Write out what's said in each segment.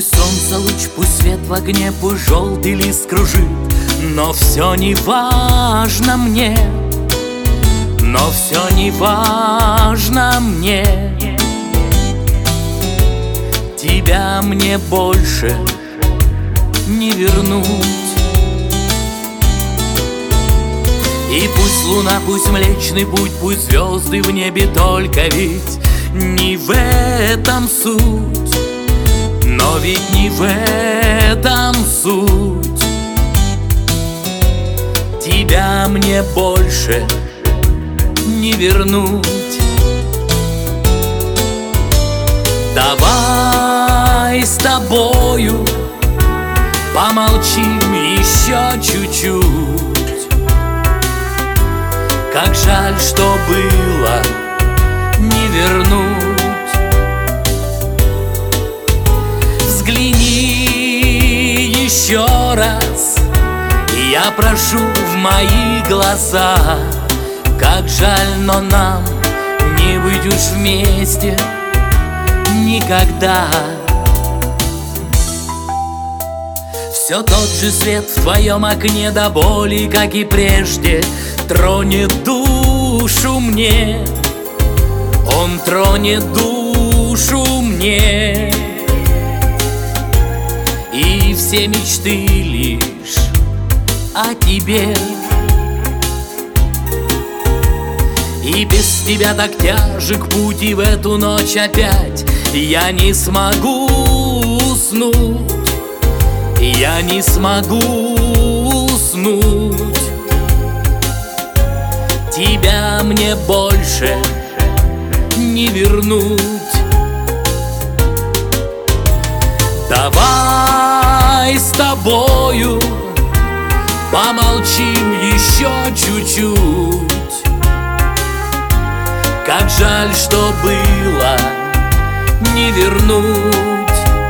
Пусть солнце луч, пусть свет в огне, пусть желтый лист кружит, но все не важно мне, но все не важно мне. Тебя мне больше не вернуть. И пусть луна, пусть Млечный Путь, пусть звезды в небе только, ведь не в этом суть. Но ведь не в этом суть. Тебя мне больше не вернуть. Давай с тобою помолчим еще чуть-чуть. Как жаль, что было не вернуть. Взгляни еще раз, я прошу, в мои глаза. Как жаль, но нам не быть уж вместе никогда. Все тот же свет в твоем окне до боли, как и прежде, тронет душу мне. Он тронет душу мне. И все мечты лишь о тебе. И без тебя так тяжек путь, и в эту ночь опять я не смогу уснуть. Я не смогу уснуть. Тебя мне больше не вернуть. Давай с тобою помолчим еще чуть-чуть. Как жаль, что было не вернуть.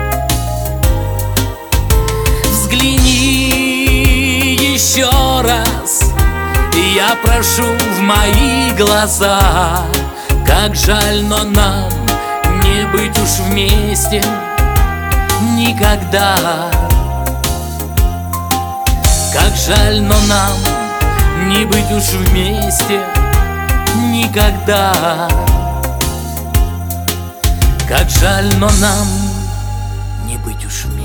Взгляни еще раз, я прошу, в мои глаза. Как жаль, но нам не быть уж вместе никогда. Как жаль, но нам не быть уж вместе никогда. Как жаль, но нам не быть уж вместе.